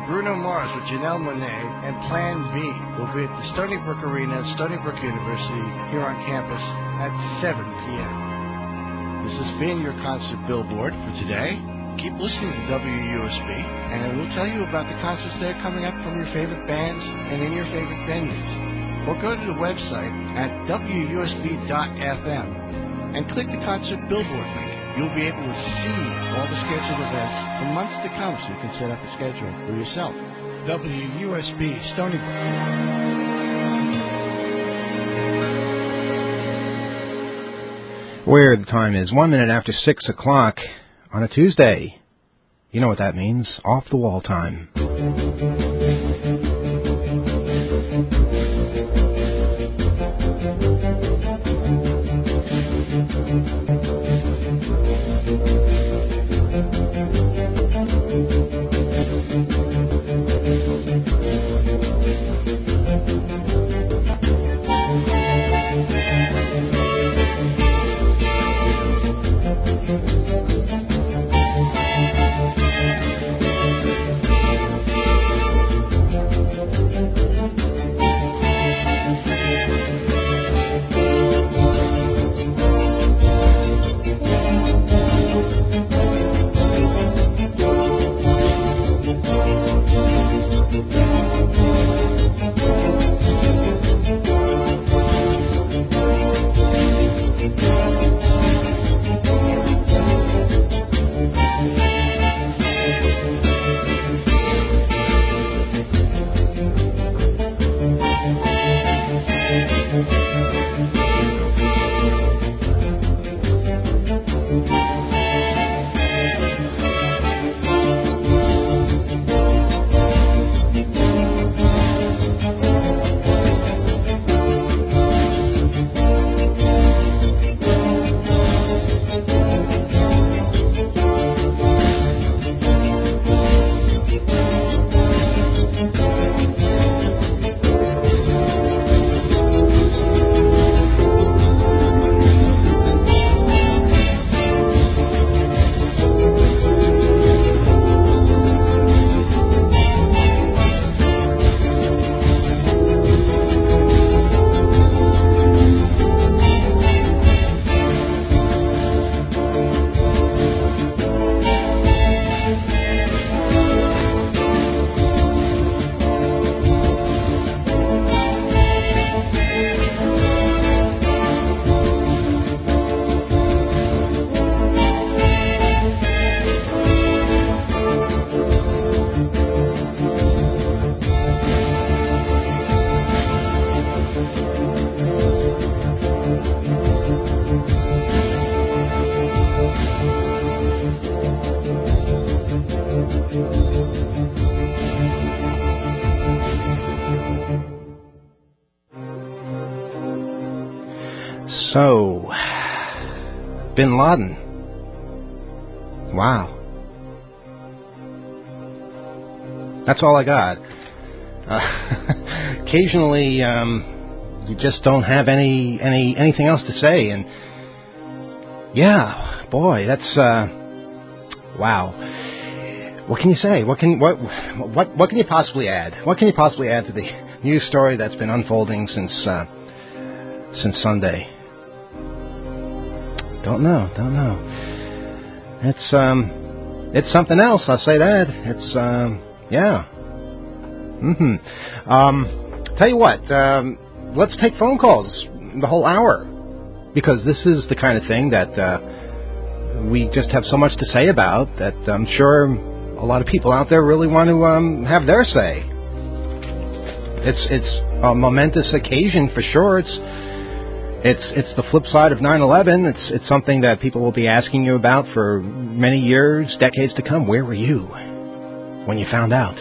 Bruno Mars with Janelle Monáe and Plan B will be at the Stony Brook Arena, Stony Brook University, here on campus at 7 p.m. This has been your concert billboard for today. Keep listening to WUSB, and we'll tell you about the concerts that are coming up from your favorite bands and in your favorite venues. Or go to the website at WUSB.FM and click the concert billboard link. You'll be able to see all the scheduled events for months to come, so you can set up a schedule for yourself. WUSB, Stony Brook. Where the time is 1 minute after 6 o'clock on a Tuesday. You know what that means. Off the wall time. So, Bin Laden. Wow. That's all I got. Occasionally, you just don't have anything else to say, and yeah, boy, that's wow. What can you say? What can you possibly add? What can you possibly add to the news story that's been unfolding since Sunday? Don't know. It's something else. I'll say that. It's yeah. Tell you what. Let's take phone calls the whole hour, because this is the kind of thing that we just have so much to say about that I'm sure a lot of people out there really want to have their say. It's a momentous occasion for sure. It's the flip side of 9/11. It's something that people will be asking you about for many years, decades to come. Where were you when you found out?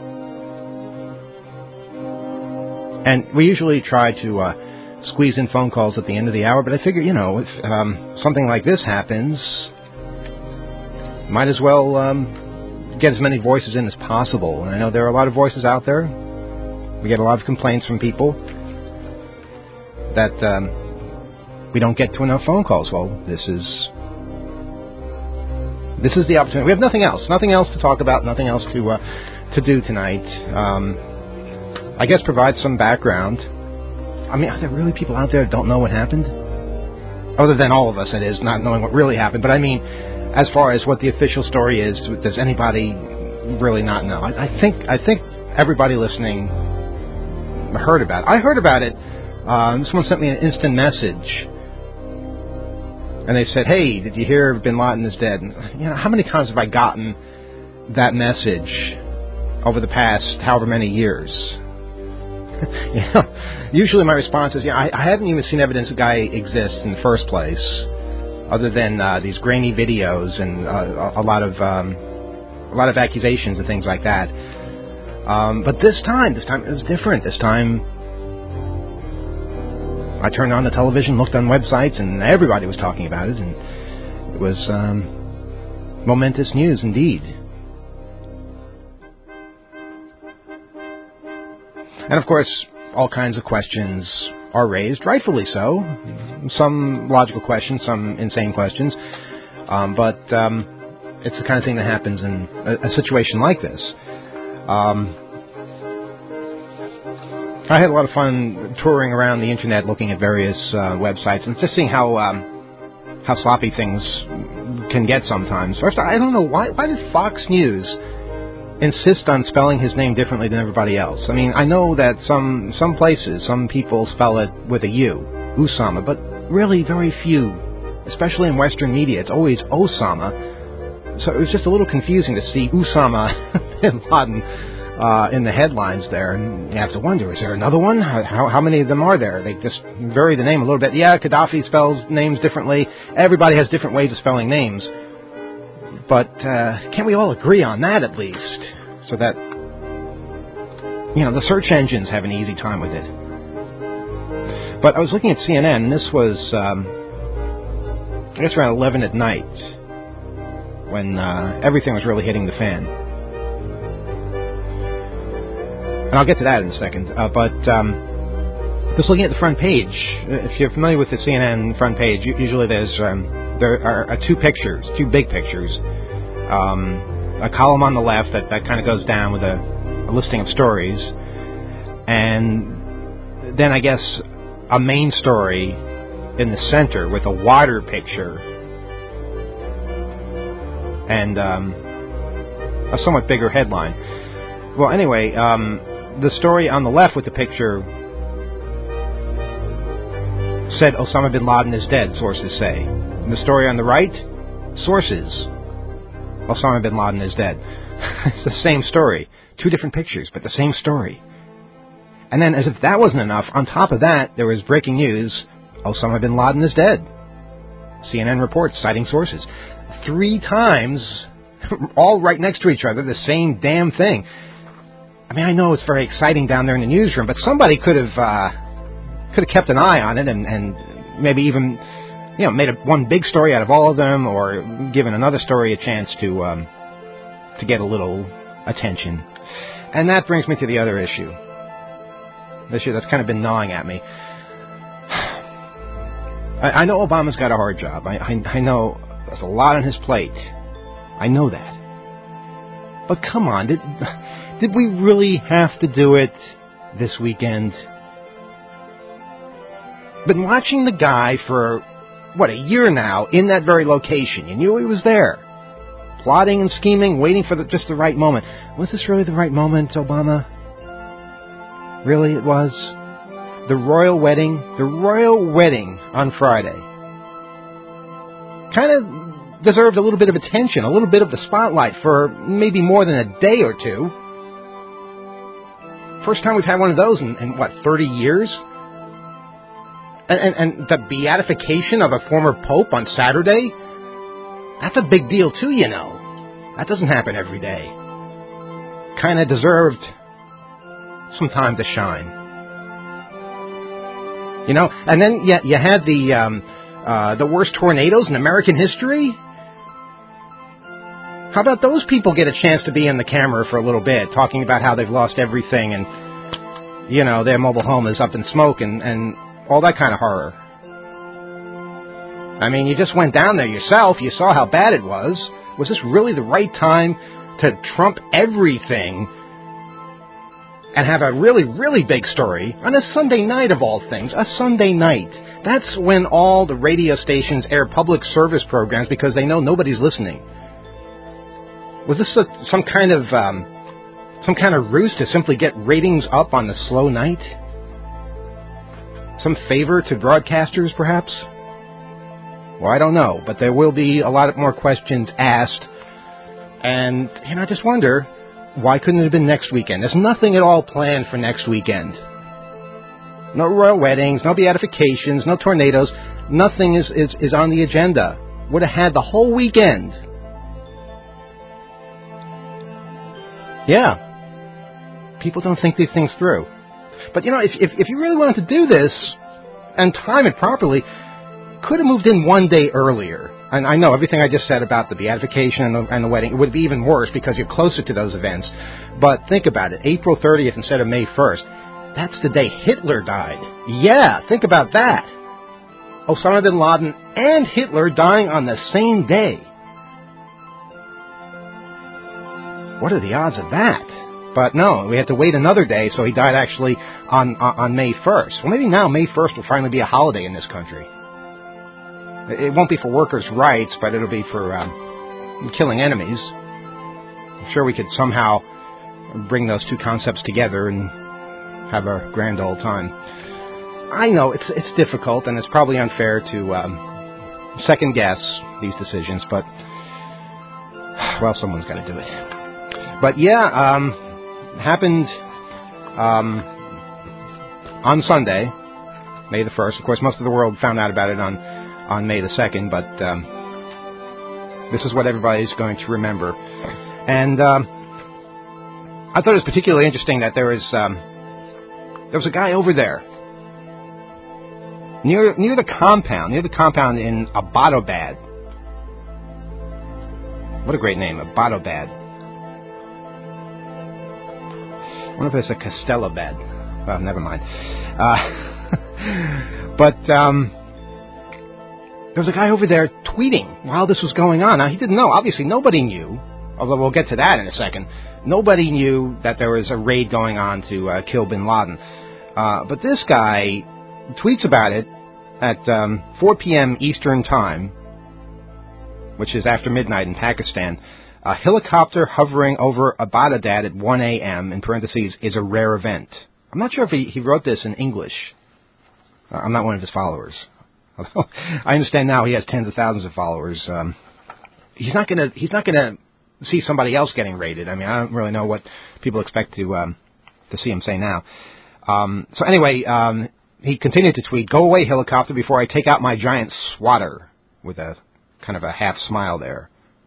And we usually try to squeeze in phone calls at the end of the hour, but I figure, if something like this happens, might as well get as many voices in as possible. And I know there are a lot of voices out there. We get a lot of complaints from people that we don't get to enough phone calls. Well, this This is the opportunity. We have nothing else to talk about, nothing else to do tonight. I guess provide some background. I mean, are there really people out there that don't know what happened? Other than all of us, it is, not knowing what really happened. But I mean, as far as what the official story is, does anybody really not know? I think everybody listening heard about it. I heard about it. Someone sent me an instant message. And they said, hey, did you hear Bin Laden is dead? And, how many times have I gotten that message over the past however many years? Usually my response is, I hadn't even seen evidence the guy exists in the first place, other than these grainy videos and a lot of accusations and things like that. But this time it was different. This time, I turned on the television, looked on websites, and everybody was talking about it, and it was momentous news indeed. And of course, all kinds of questions are raised, rightfully so. Some logical questions, some insane questions. But it's the kind of thing that happens in a situation like this. I had a lot of fun touring around the internet, looking at various websites, and just seeing how sloppy things can get sometimes. First, I don't know, why did Fox News insist on spelling his name differently than everybody else? I mean, I know that some places, some people spell it with a U, Usama, but really very few, especially in Western media, it's always Osama. So it was just a little confusing to see Usama bin Laden in the headlines there, and you have to wonder, is there another one? How many of them are there? They just vary the name a little bit. Yeah, Gaddafi spells names differently. Everybody has different ways of spelling names. But can't we all agree on that at least? So that, the search engines have an easy time with it. But I was looking at CNN, and this was, I guess around 11 at night, when everything was really hitting the fan. And I'll get to that in a second. But just looking at the front page, if you're familiar with the CNN front page, usually there are two big pictures. A column on the left that kind of goes down with a listing of stories. And then I guess a main story in the center with a wider picture. And a somewhat bigger headline. Well, anyway, the story on the left with the picture said Osama bin Laden is dead, sources say. And the story on the right, sources, Osama bin Laden is dead. It's the same story. Two different pictures, but the same story. And then, as if that wasn't enough, on top of that, there was breaking news, Osama bin Laden is dead. CNN reports, citing sources. 3 times, all right next to each other, the same damn thing. I mean, I know it's very exciting down there in the newsroom, but somebody could have kept an eye on it and maybe even, made one big story out of all of them, or given another story a chance to get a little attention. And that brings me to the other issue. The issue that's kind of been gnawing at me. I know Obama's got a hard job. I know there's a lot on his plate. I know that. But come on, did we really have to do it this weekend? Been watching the guy for, a year now, in that very location. You knew he was there. Plotting and scheming, waiting for just the right moment. Was this really the right moment, Obama? Really, it was? The royal wedding on Friday kind of deserved a little bit of attention, a little bit of the spotlight for maybe more than a day or two. First time we've had one of those in 30 years? And the beatification of a former pope on Saturday? That's a big deal too, That doesn't happen every day. Kind of deserved some time to shine. And then you had the worst tornadoes in American history. How about those people get a chance to be in the camera for a little bit, talking about how they've lost everything and, their mobile home is up in smoke and all that kind of horror. I mean, you just went down there yourself. You saw how bad it was. Was this really the right time to trump everything and have a really, really big story on a Sunday night of all things? A Sunday night. That's when all the radio stations air public service programs because they know nobody's listening. Was this some kind of ruse to simply get ratings up on the slow night? Some favor to broadcasters, perhaps? Well, I don't know, but there will be a lot more questions asked. And, I just wonder, why couldn't it have been next weekend? There's nothing at all planned for next weekend. No royal weddings, no beatifications, no tornadoes. Nothing is on the agenda. Would have had the whole weekend. Yeah. People don't think these things through. But, if you really wanted to do this and time it properly, could have moved in one day earlier. And I know everything I just said about the beatification and the wedding, it would be even worse because you're closer to those events. But think about it. April 30th instead of May 1st. That's the day Hitler died. Yeah, think about that. Osama bin Laden and Hitler dying on the same day. What are the odds of that? But no, we had to wait another day, so he died actually on May 1st. Well, maybe now May 1st will finally be a holiday in this country. It won't be for workers' rights, but it'll be for killing enemies. I'm sure we could somehow bring those two concepts together and have a grand old time. I know it's difficult, and it's probably unfair to second guess these decisions, but, well, someone's got to do it. But, yeah, happened on Sunday, May the 1st. Of course, most of the world found out about it on May the 2nd, but this is what everybody's going to remember. And I thought it was particularly interesting that there was a guy over there near the compound in Abbottabad. What a great name, Abbottabad. I wonder if it's a Castellabad. Well, never mind. But there was a guy over there tweeting while this was going on. Now, he didn't know. Obviously, nobody knew, although we'll get to that in a second. Nobody knew that there was a raid going on to kill bin Laden. But this guy tweets about it at 4 p.m. Eastern Time, which is after midnight in Pakistan. A helicopter hovering over Abbottabad at 1 a.m., in parentheses, is a rare event. I'm not sure if he wrote this in English. I'm not one of his followers. I understand now he has tens of thousands of followers. He's not gonna see somebody else getting raided. I mean, I don't really know what people expect to see him say now. So anyway, he continued to tweet, "Go away, helicopter, before I take out my giant swatter," with a kind of a half smile there.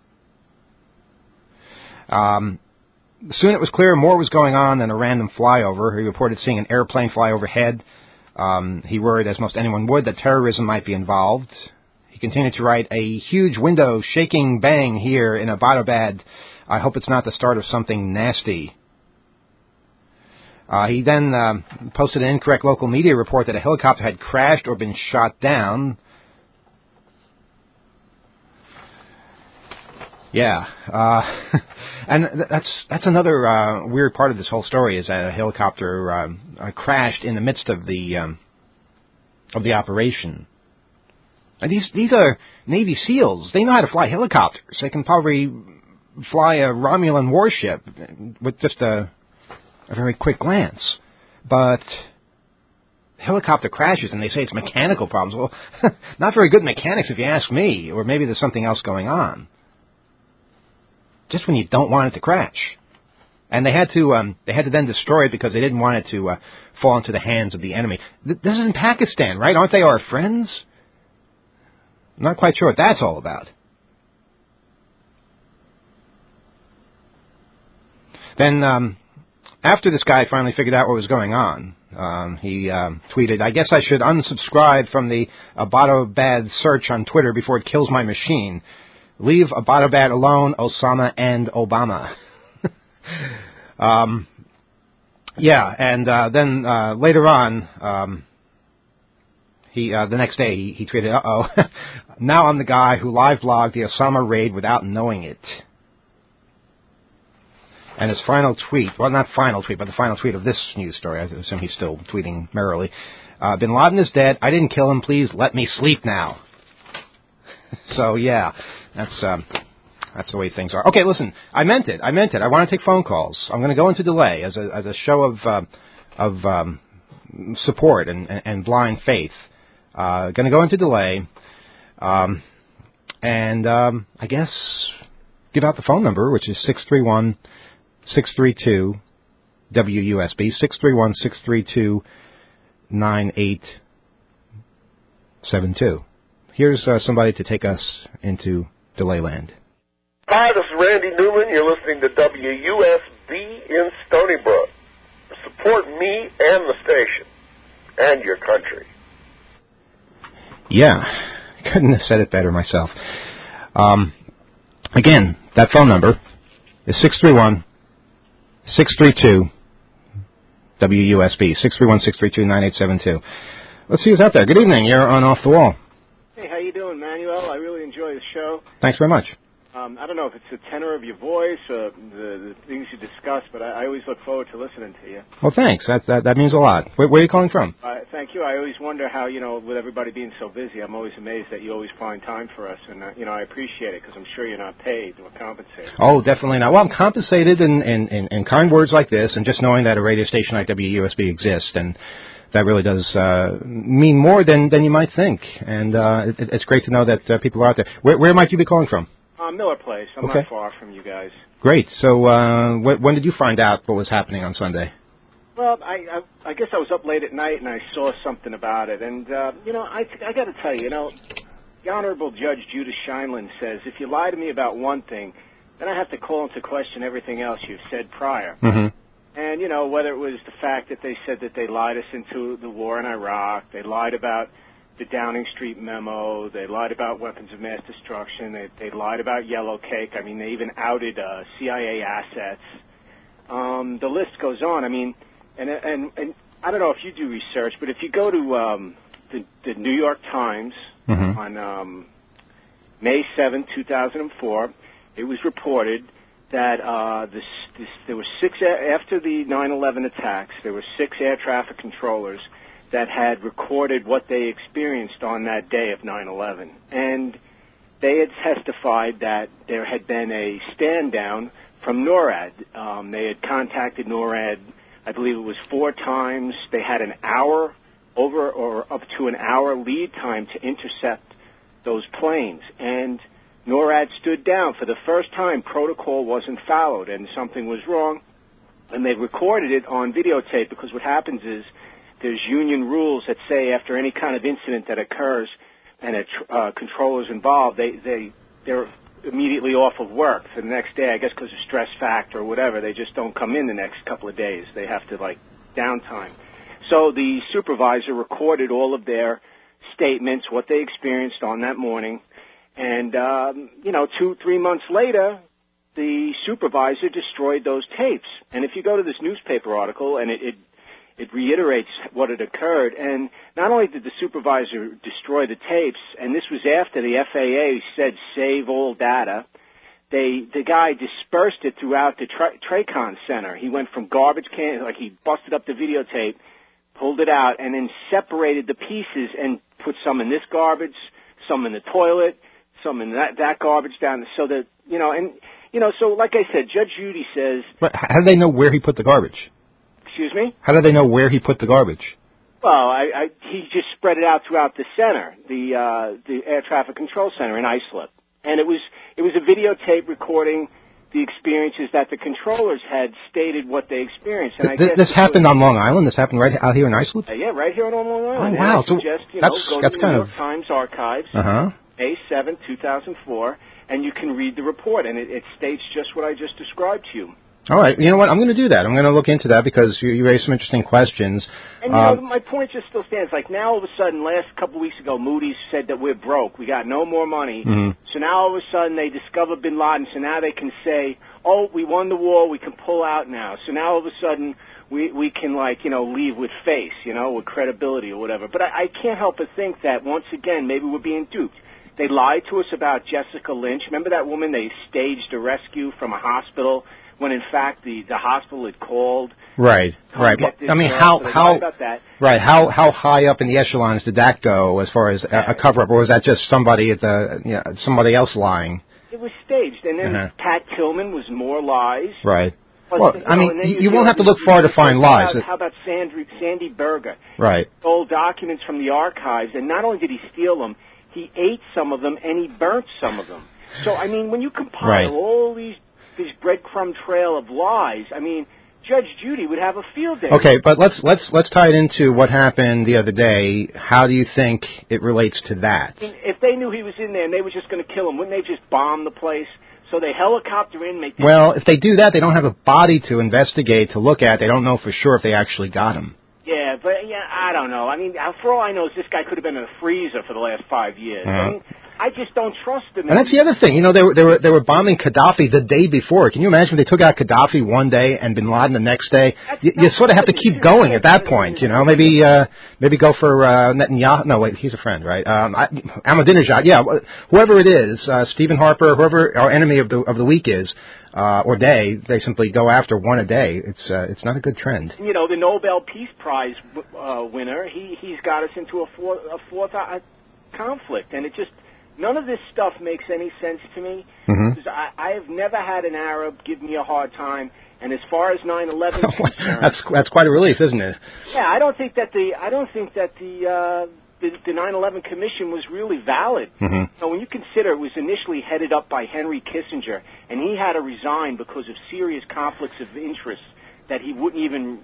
Soon it was clear more was going on than a random flyover. He reported seeing an airplane fly overhead. He worried, as most anyone would, that terrorism might be involved. He continued to write, "A huge window shaking bang here in Abbottabad. I hope it's not the start of something nasty." He then posted an incorrect local media report that a helicopter had crashed or been shot down. Yeah, and that's another weird part of this whole story is that a helicopter crashed in the midst of the operation. And these are Navy SEALs. They know how to fly helicopters. They can probably fly a Romulan warship with just a very quick glance. But helicopter crashes and they say it's mechanical problems. Well, not very good mechanics if you ask me, or maybe there's something else going on. Just when you don't want it to crash. And they had to then destroy it because they didn't want it to fall into the hands of the enemy. This is in Pakistan, right? Aren't they our friends? I'm not quite sure what that's all about. Then, after this guy finally figured out what was going on, he tweeted, "I guess I should unsubscribe from the Abbottabad search on Twitter before it kills my machine. Leave Abbottabad alone, Osama and Obama." Then later on, The next day he tweeted, "Uh-oh, now I'm the guy who live blogged the Osama raid without knowing it." And his final tweet, well, not final tweet, but the final tweet of this news story, I assume he's still tweeting merrily, Bin Laden is dead. I didn't kill him. Please let me sleep now. So, yeah, that's the way things are. Okay, listen, I meant it. I want to take phone calls. I'm going to go into delay as a show of support and blind faith. Going to go into delay, and I guess give out the phone number, which is 631-632 WUSB 631-632-9872. Here's somebody to take us into delay land. Hi, this is Randy Newman. You're listening to WUSB in Stony Brook. Support me and the station and your country. Yeah, couldn't have said it better myself. Again, that phone number is 631-632 WUSB 631-632-9872. Let's see who's out there. Good evening. You're on Off the Wall. Hey, how you doing, Manuel? I really enjoy the show. Thanks very much. I don't know if it's the tenor of your voice or the things you discuss, but I always look forward to listening to you. Well, thanks. That means a lot. Where are you calling from? Thank you. I always wonder how, with everybody being so busy, I'm always amazed that you always find time for us. And, I appreciate it because I'm sure you're not paid or compensated. Oh, definitely not. Well, I'm compensated in kind words like this and just knowing that a radio station like WUSB exists. And that really does mean more than you might think. And it's great to know that people are out there. Where might you be calling from? Miller Place. I'm not far from you guys. Great. So when did you find out what was happening on Sunday? Well, I guess I was up late at night and I saw something about it. And, I got to tell you, the Honorable Judge Judith Scheinlin says, if you lie to me about one thing, then I have to call into question everything else you've said prior. Mm-hmm. And, whether it was the fact that they said that they lied us into the war in Iraq, they lied about the Downing Street memo, they lied about weapons of mass destruction, they lied about Yellow Cake. I mean, they even outed CIA assets. The list goes on. I mean, and I don't know if you do research, but if you go to the New York Times on May 7, 2004, it was reported that there were after the 9/11 attacks, there were 6 air traffic controllers that had recorded what they experienced on that day of 9/11. And they had testified that there had been a stand-down from NORAD. They had contacted NORAD, I believe it was 4 times. They had an hour or up to an hour lead time to intercept those planes. And NORAD stood down. For the first time, protocol wasn't followed and something was wrong. And they recorded it on videotape because what happens is there's union rules that say after any kind of incident that occurs and a controller's involved, they're immediately off of work for the next day, I guess because of stress factor or whatever. They just don't come in the next couple of days. They have to, downtime. So the supervisor recorded all of their statements, what they experienced on that morning. And, 2-3 months later, the supervisor destroyed those tapes. And if you go to this newspaper article, and it reiterates what had occurred. And not only did the supervisor destroy the tapes, and this was after the FAA said save all data, the guy dispersed it throughout the TRACON Center. He went from garbage can, he busted up the videotape, pulled it out, and then separated the pieces and put some in this garbage, some in the toilet, some in that garbage down, so that, so like I said, Judge Judy says... But how do they know where he put the garbage? Excuse me? How do they know where he put the garbage? Well, he just spread it out throughout the center, the air traffic control center in Islip. And it was a videotape recording the experiences that the controllers had stated what they experienced. And this happened on Long Island? This happened right out here in Islip? Yeah, right here on Long Island. Oh, wow. And I suggest, go to the New York Times archives, May 7, 2004, and you can read the report. And it states just what I just described to you. All right. You know what? I'm going to do that. I'm going to look into that because you raised some interesting questions. And, my point just still stands. Now, all of a sudden, last couple of weeks ago, Moody's said that we're broke. We got no more money. Mm-hmm. So now, all of a sudden, they discover Bin Laden. So now they can say, oh, we won the war. We can pull out now. So now, all of a sudden, we can, like, you know, leave with face, you know, with credibility or whatever. But I can't help but think that, once again, maybe we're being duped. They lied to us about Jessica Lynch. Remember that woman? They staged a rescue from a hospital when, in fact, the hospital had called. Right. Well, I mean, how high up in the echelons did that go as far as a cover-up, or was that just somebody at somebody else lying? It was staged, and then Pat Tillman was more lies. Right. Well, I mean, you won't have to look far to find lies. How about Sandy Berger? Right. Stole documents from the archives, and not only did he steal them, he ate some of them and he burnt some of them. So, I mean, when you compile all this breadcrumb trail of lies, I mean, Judge Judy would have a field day. Okay, but let's tie it into what happened the other day. How do you think it relates to that? If they knew he was in there and they were just going to kill him, wouldn't they just bomb the place? So they helicopter in, make. Well, if they do that, they don't have a body to investigate, to look at. They don't know for sure if they actually got him. Yeah, but I don't know. I mean, for all I know, this guy could have been in a freezer for the last 5 years. I mean, I just don't trust him. And that's the other thing. You know, they were bombing Gaddafi the day before. Can you imagine if they took out Gaddafi one day and Bin Laden the next day? You sort of have to keep going at that point. You know, maybe go for Netanyahu. No, wait, he's a friend, right? Ahmadinejad. Yeah, whoever it is, Stephen Harper, whoever our enemy of the week is. Or day, they simply go after one a day. It's not a good trend. You know, the Nobel Peace Prize winner, he's got us into a fourth conflict, and it just, none of this stuff makes any sense to me. Because I have never had an Arab give me a hard time, and as far as 9/11 is concerned, that's quite a relief, isn't it? Yeah, I don't think that the 9/11 Commission was really valid. So when you consider it was initially headed up by Henry Kissinger, and he had to resign because of serious conflicts of interest that he wouldn't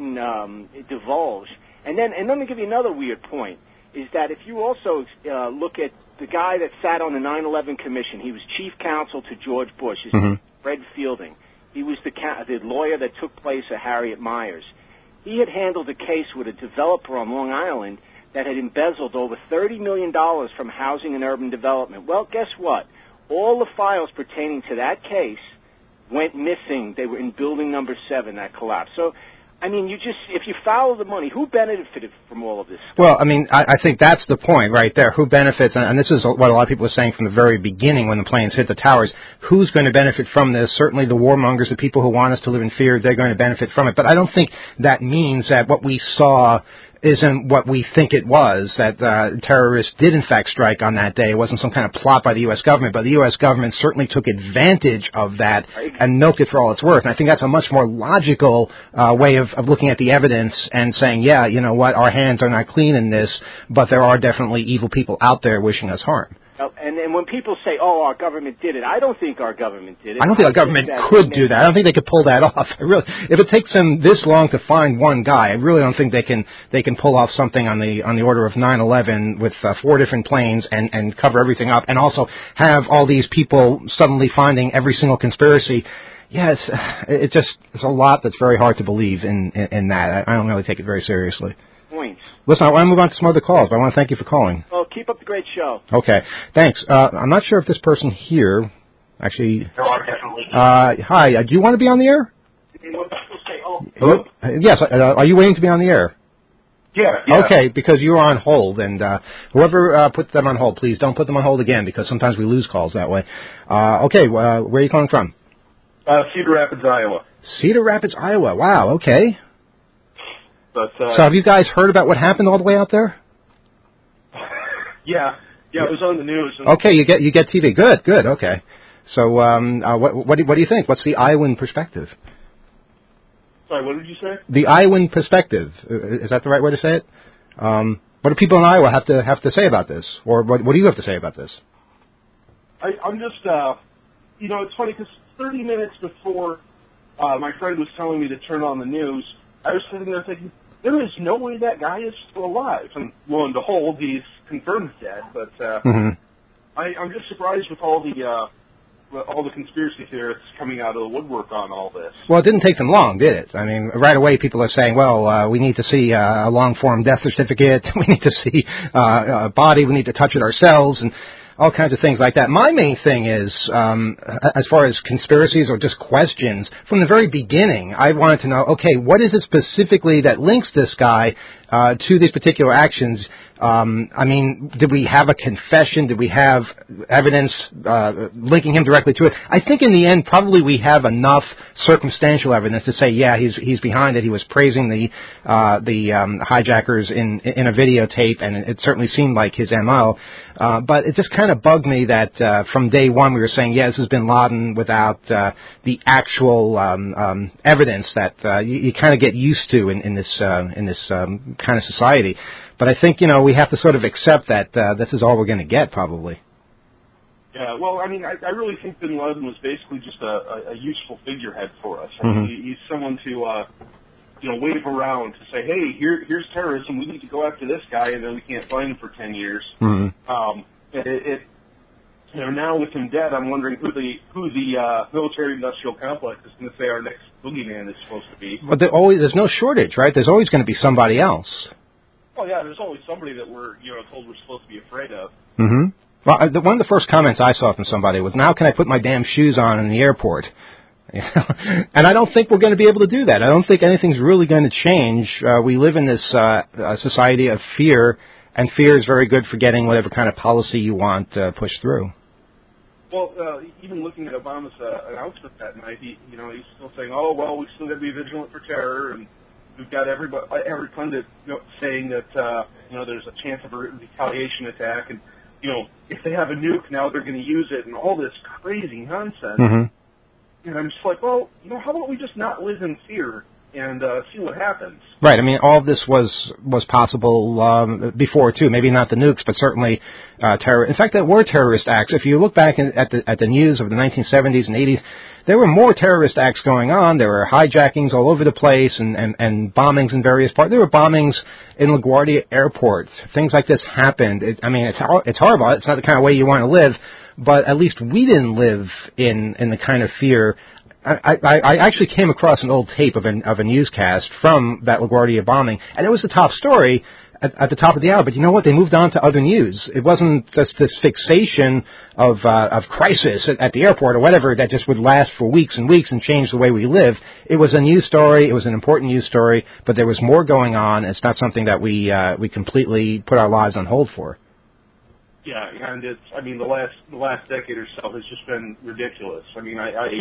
divulge. And let me give you another weird point, is that if you also look at the guy that sat on the 9/11 Commission, he was chief counsel to George Bush, his name was Fred Fielding. He was the lawyer that took place at Harriet Myers. He had handled a case with a developer on Long Island that had embezzled over $30 million from housing and urban development. Well, guess what? All the files pertaining to that case went missing. They were in building number 7 that collapsed. So, I mean, if you follow the money, who benefited from all of this stuff? Well, I mean, I think that's the point right there. Who benefits? And this is what a lot of people are saying from the very beginning when the planes hit the towers. Who's going to benefit from this? Certainly the warmongers, the people who want us to live in fear, they're going to benefit from it. But I don't think that means that what we saw isn't what we think it was, that terrorists did in fact strike on that day. It wasn't some kind of plot by the U.S. government, but the U.S. government certainly took advantage of that and milked it for all it's worth. And I think that's a much more logical way of looking at the evidence and saying, yeah, you know what, our hands are not clean in this, but there are definitely evil people out there wishing us harm. And when people say, oh, our government did it, I don't think our government did it. I don't think our government could do that. I don't think they could pull that off. If it takes them this long to find one guy, I really don't think they can pull off something on the order of 9/11 with 4 different planes and cover everything up, and also have all these people suddenly finding every single conspiracy. Yes, it's a lot that's very hard to believe in that. I don't really take it very seriously. Points. Listen, I want to move on to some other calls, but I want to thank you for calling. Well, keep up the great show. Okay, thanks. I'm not sure if this person here actually. No, I'm definitely. Hi, do you want to be on the air? Hello? Yes. Are you waiting to be on the air? Yeah. Okay, because you're on hold, and whoever put them on hold, please don't put them on hold again, because sometimes we lose calls that way. Okay, where are you calling from? Cedar Rapids, Iowa. Cedar Rapids, Iowa. Wow. Okay. But, so have you guys heard about what happened all the way out there? Yeah, it was on the news. Okay, you get TV. Good. Okay. So what do you think? What's the Iowan perspective? Sorry, what did you say? The Iowan perspective. Is that the right way to say it? What do people in Iowa have to say about this, or what do you have to say about this? I'm just, it's funny because 30 minutes before my friend was telling me to turn on the news, I was sitting there thinking, there is no way that guy is still alive. And lo and behold, he's confirmed dead. But I'm just surprised with all the conspiracy theorists coming out of the woodwork on all this. Well, it didn't take them long, did it? I mean, right away people are saying, well, we need to see a long-form death certificate. We need to see a body. We need to touch it ourselves. And all kinds of things like that. My main thing is, as far as conspiracies or just questions, from the very beginning, I wanted to know, okay, what is it specifically that links this guy to these particular actions? I mean, did we have a confession? Did we have evidence linking him directly to it? I think in the end, probably we have enough circumstantial evidence to say, yeah, he's behind it. He was praising the hijackers in a videotape, and it certainly seemed like his MO. But it just kind of bugged me that from day one we were saying, yeah, this is Bin Laden, without the actual evidence that you kind of get used to in this kind of society. But I think, we have to sort of accept that this is all we're going to get, probably. Yeah, well, I mean, I really think Bin Laden was basically just a useful figurehead for us. I mean, he's someone to, wave around to say, hey, here's terrorism, we need to go after this guy, and then we can't find him for 10 years. Now with him dead, I'm wondering who the military-industrial complex is going to say our next boogeyman is supposed to be. But there's no shortage, right? There's always going to be somebody else. Oh, yeah, there's always somebody that we're, told we're supposed to be afraid of. Well, one of the first comments I saw from somebody was, now can I put my damn shoes on in the airport? And I don't think we're going to be able to do that. I don't think anything's really going to change. We live in this society of fear, and fear is very good for getting whatever kind of policy you want pushed through. Well, even looking at Obama's announcement that night, he's still saying, oh, well, we still got to be vigilant for terror, and we've got every pundit saying that there's a chance of a retaliation attack, and if they have a nuke now, they're going to use it, and all this crazy nonsense. And I'm just like, well, how about we just not live in fear and see what happens? Right. I mean, all of this was possible before too. Maybe not the nukes, but certainly terror. In fact, there were terrorist acts. If you look back at the news of the 1970s and 80s, there were more terrorist acts going on. There were hijackings all over the place and bombings in various parts. There were bombings in LaGuardia Airport. Things like this happened. It's horrible. It's not the kind of way you want to live. But at least we didn't live in the kind of fear. I actually came across an old tape of a newscast from that LaGuardia bombing, and it was the top story at the top of the hour. But you know what? They moved on to other news. It wasn't just this fixation of crisis at the airport or whatever that just would last for weeks and weeks and change the way we live. It was a news story. It was an important news story, but there was more going on. It's not something that we completely put our lives on hold for. Yeah, and the last decade or so has just been ridiculous. I mean,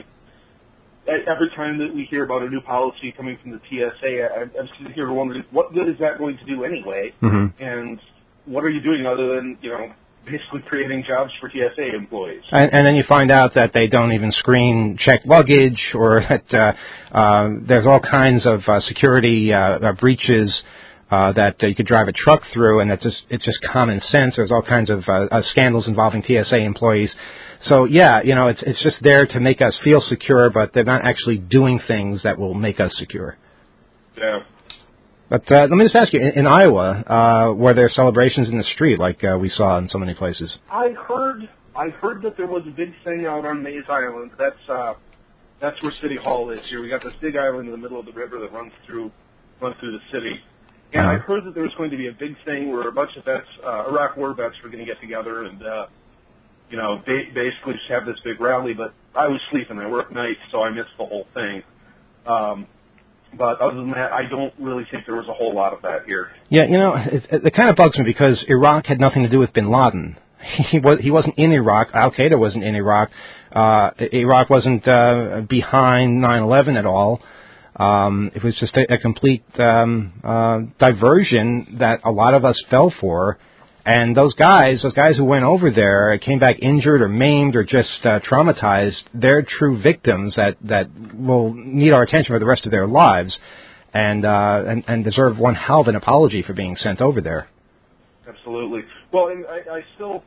every time that we hear about a new policy coming from the TSA, I'm sitting here wondering, what good is that going to do anyway? And what are you doing other than, basically creating jobs for TSA employees? And then you find out that they don't even check luggage, or that there's all kinds of security breaches that you could drive a truck through, and it's just common sense. There's all kinds of scandals involving TSA employees. So yeah, it's just there to make us feel secure, but they're not actually doing things that will make us secure. Yeah. But let me just ask you, in Iowa, were there celebrations in the street like we saw in so many places? I heard that there was a big thing out on Mays Island. That's where City Hall is here. We got this big island in the middle of the river that runs through the city. And I heard that there was going to be a big thing where a bunch of vets, Iraq War vets, were going to get together and, basically just have this big rally. But I was sleeping. I work nights, so I missed the whole thing. But other than that, I don't really think there was a whole lot of that here. Yeah, it kind of bugs me because Iraq had nothing to do with Bin Laden. He wasn't in Iraq. Al-Qaeda wasn't in Iraq. Iraq wasn't behind 9/11 at all. It was just a complete diversion that a lot of us fell for. And those guys who went over there came back injured or maimed or just traumatized. They're true victims that will need our attention for the rest of their lives, and deserve one hell of an apology for being sent over there. Absolutely. Well, and I still.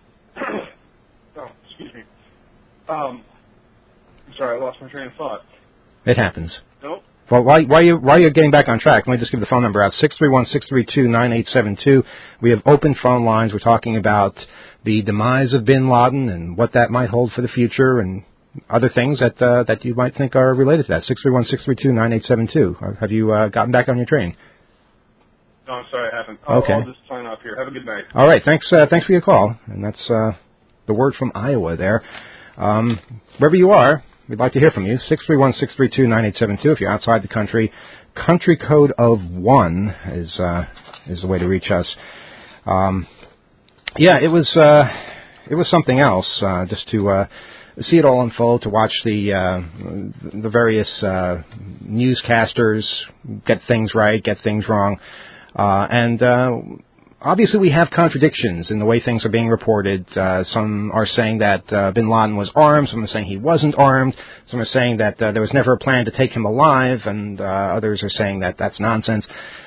Oh, excuse me. I'm sorry, I lost my train of thought. It happens. Nope. Well, while you're getting back on track, let me just give the phone number out, 631-632-9872. We have open phone lines. We're talking about the demise of Bin Laden and what that might hold for the future and other things that you might think are related to that. 631-632-9872. Have you gotten back on your train? No, I'm sorry, I haven't. Okay. I'll just sign off here. Have a good night. All right. Thanks for your call. And that's the word from Iowa there. Wherever you are, we'd like to hear from you. 631-632-9872 if you're outside the country. Country code of 1 is the way to reach us. It was something else, just to see it all unfold, to watch the various newscasters get things right, get things wrong, and obviously we have contradictions in the way things are being reported. Some are saying that bin Laden was armed, some are saying he wasn't armed, some are saying that there was never a plan to take him alive, and others are saying that that's nonsense.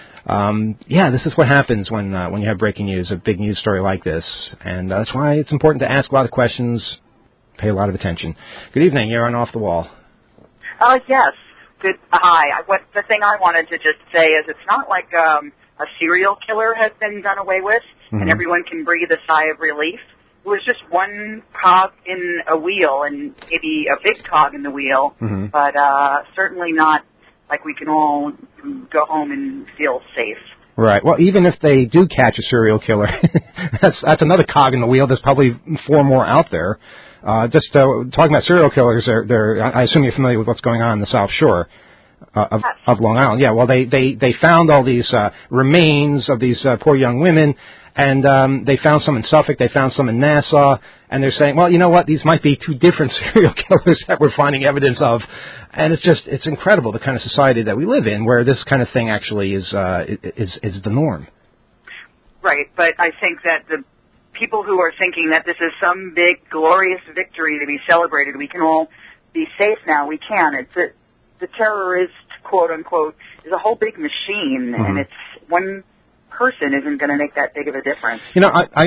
This is what happens when you have breaking news, a big news story like this, and that's why it's important to ask a lot of questions, pay a lot of attention. Good evening, you're on Off the Wall. Yes. Good. Hi. The thing I wanted to just say is it's not like a serial killer has been done away with, and everyone can breathe a sigh of relief. It was just one cog in a wheel, and maybe a big cog in the wheel, but certainly not like we can all go home and feel safe. Right. Well, even if they do catch a serial killer, that's another cog in the wheel. There's probably 4 more out there. Talking about serial killers, I assume you're familiar with what's going on in the South Shore of Long Island. Yeah. Well, they found all these remains of these poor young women, and they found some in Suffolk. They found some in Nassau, and they're saying, well, you know what? These might be 2 different serial killers that we're finding evidence of. And it's incredible the kind of society that we live in where this kind of thing actually is the norm. Right, but I think that the people who are thinking that this is some big glorious victory to be celebrated, we can all be safe now. We can. The terrorist, quote unquote, is a whole big machine, and it's one person isn't going to make that big of a difference. You know,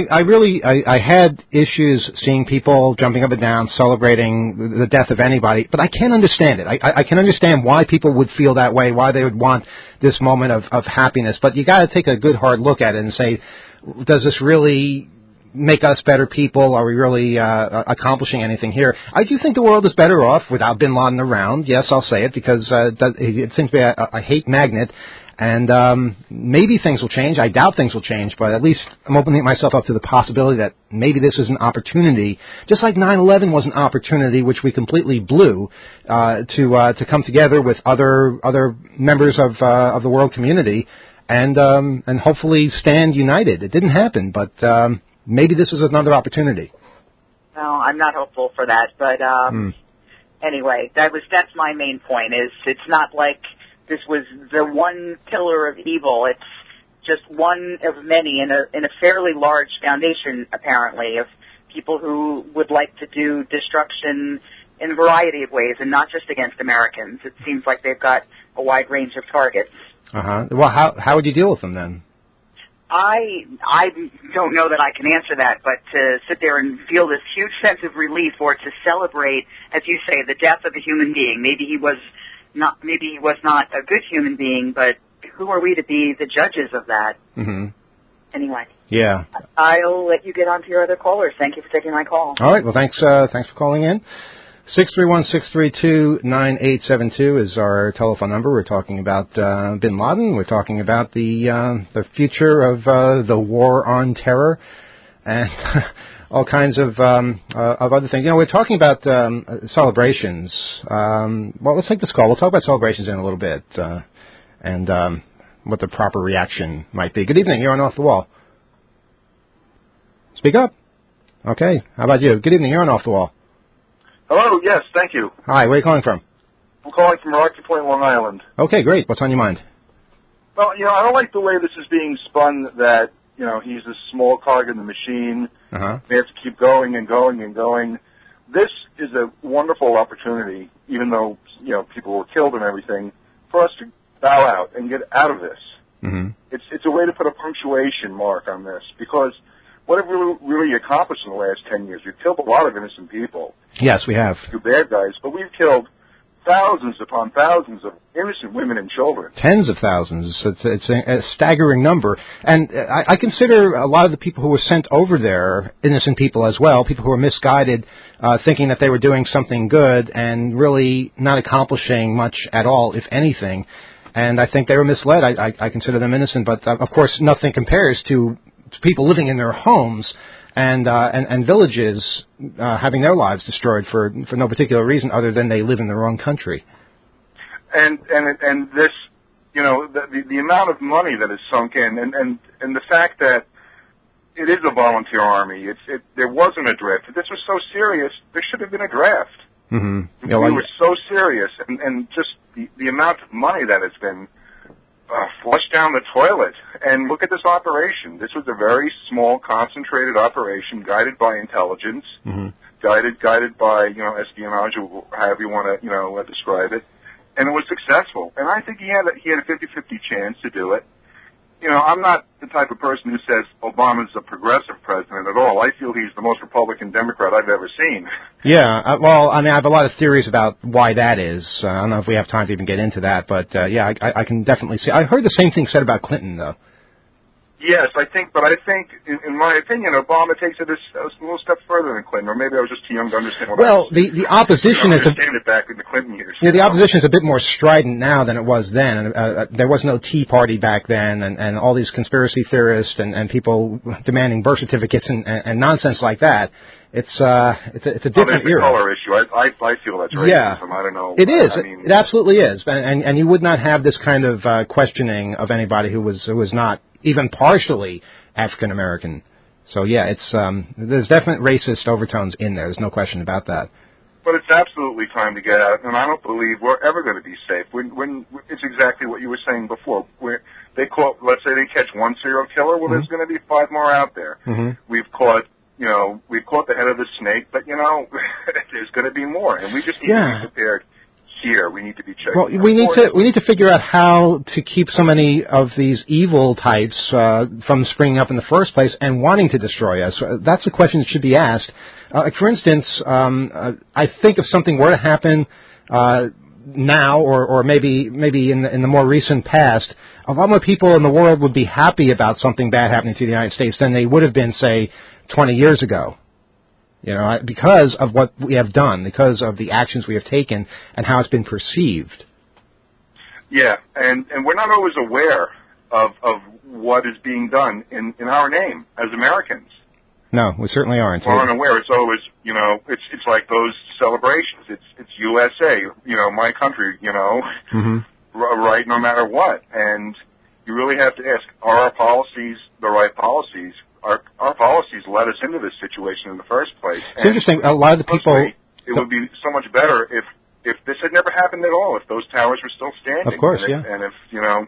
I had issues seeing people jumping up and down, celebrating the death of anybody, but I can't understand it. I can understand why people would feel that way, why they would want this moment of happiness, but you got to take a good hard look at it and say, does this really make us better people? Are we really accomplishing anything here? I do think the world is better off without bin Laden around. Yes, I'll say it, because it seems to be a hate magnet. And maybe things will change. I doubt things will change, but at least I'm opening myself up to the possibility that maybe this is an opportunity, just like 9/11 was an opportunity which we completely blew, to come together with other members of the world community and hopefully stand united. It didn't happen, but maybe this is another opportunity. No, I'm not hopeful for that, but anyway, that's my main point. Is it's not like this was the one pillar of evil. It's just one of many in a fairly large foundation, apparently, of people who would like to do destruction in a variety of ways, and not just against Americans. It seems like they've got a wide range of targets. Well, how would you deal with them then? I don't know that I can answer that, but to sit there and feel this huge sense of relief, or to celebrate, as you say, the death of a human being. Maybe he was not a good human being, but who are we to be the judges of that? Anyway. Yeah. I'll let you get on to your other callers. Thank you for taking my call. All right. Well, thanks for calling in. 631-632-9872 is our telephone number. We're talking about bin Laden. We're talking about the future of the war on terror and all kinds of other things. You know, we're talking about celebrations. Well, let's take this call. We'll talk about celebrations in a little bit and what the proper reaction might be. Good evening. You're on Off the Wall. Speak up. Okay. How about you? Good evening. You're on Off the Wall. Hello, yes, thank you. Hi, where are you calling from? I'm calling from Rocky Point, Long Island. Okay, great. What's on your mind? Well, I don't like the way this is being spun, that, he's a small cog in the machine. They have to keep going and going and going. This is a wonderful opportunity, even though, people were killed and everything, for us to bow out and get out of this. It's a way to put a punctuation mark on this, because what have we really accomplished in the last 10 years? We've killed a lot of innocent people. Yes, we have. Two bad guys, but we've killed thousands upon thousands of innocent women and children. Tens of thousands. It's a staggering number. And I consider a lot of the people who were sent over there innocent people as well, people who were misguided, thinking that they were doing something good and really not accomplishing much at all, if anything. And I think they were misled. I consider them innocent, but of course nothing compares to people living in their homes and villages having their lives destroyed for no particular reason other than they live in the wrong country. And this, the amount of money that is sunk in, and the fact that it is a volunteer army. There wasn't a draft. If this was so serious, there should have been a draft. Mm-hmm. We were so serious, and just the amount of money that has been flushed down the toilet. And look at this operation. This was a very small, concentrated operation, guided by intelligence, guided by espionage, or however you want to describe it. And it was successful. And I think he had a 50-50 chance to do it. I'm not the type of person who says Obama's a progressive president at all. I feel he's the most Republican Democrat I've ever seen. Yeah, well, I have a lot of theories about why that is. I don't know if we have time to even get into that, but I can definitely see. I heard the same thing said about Clinton, though. Yes, I think, in my opinion, Obama takes it a little step further than Clinton, or maybe I was just too young to understand what the opposition is it back in the Clinton years. Yeah, the opposition is a bit more strident now than it was then. There was no Tea Party back then, and all these conspiracy theorists and people demanding birth certificates and nonsense like that. It's a different era. The color issue. I feel that's racism. Yeah, I don't know. It is. It absolutely is. And you would not have this kind of questioning of anybody who was not even partially African American. So yeah, there's definite racist overtones in there. There's no question about that. But it's absolutely time to get out, and I don't believe we're ever going to be safe. When it's exactly what you were saying before. Let's say they catch one serial killer. Well, there's going to be 5 more out there. We've caught the head of the snake, but there's going to be more, and we just need to be prepared. Here, we need to be checking. Well, we need to figure out how to keep so many of these evil types from springing up in the first place and wanting to destroy us. That's a question that should be asked. For instance, I think if something were to happen now, or maybe in the more recent past, a lot more people in the world would be happy about something bad happening to the United States than they would have been, say, 20 years ago. Because of what we have done, because of the actions we have taken, and how it's been perceived. Yeah, and we're not always aware of what is being done in our name as Americans. No, we certainly aren't. We're unaware. It's always, it's like those celebrations. It's USA, my country, right, no matter what. And you really have to ask, are our policies the right policies? Our policies led us into this situation in the first place. It's interesting. A lot of the people. It would be so much better if this had never happened at all. If those towers were still standing. Of course, and if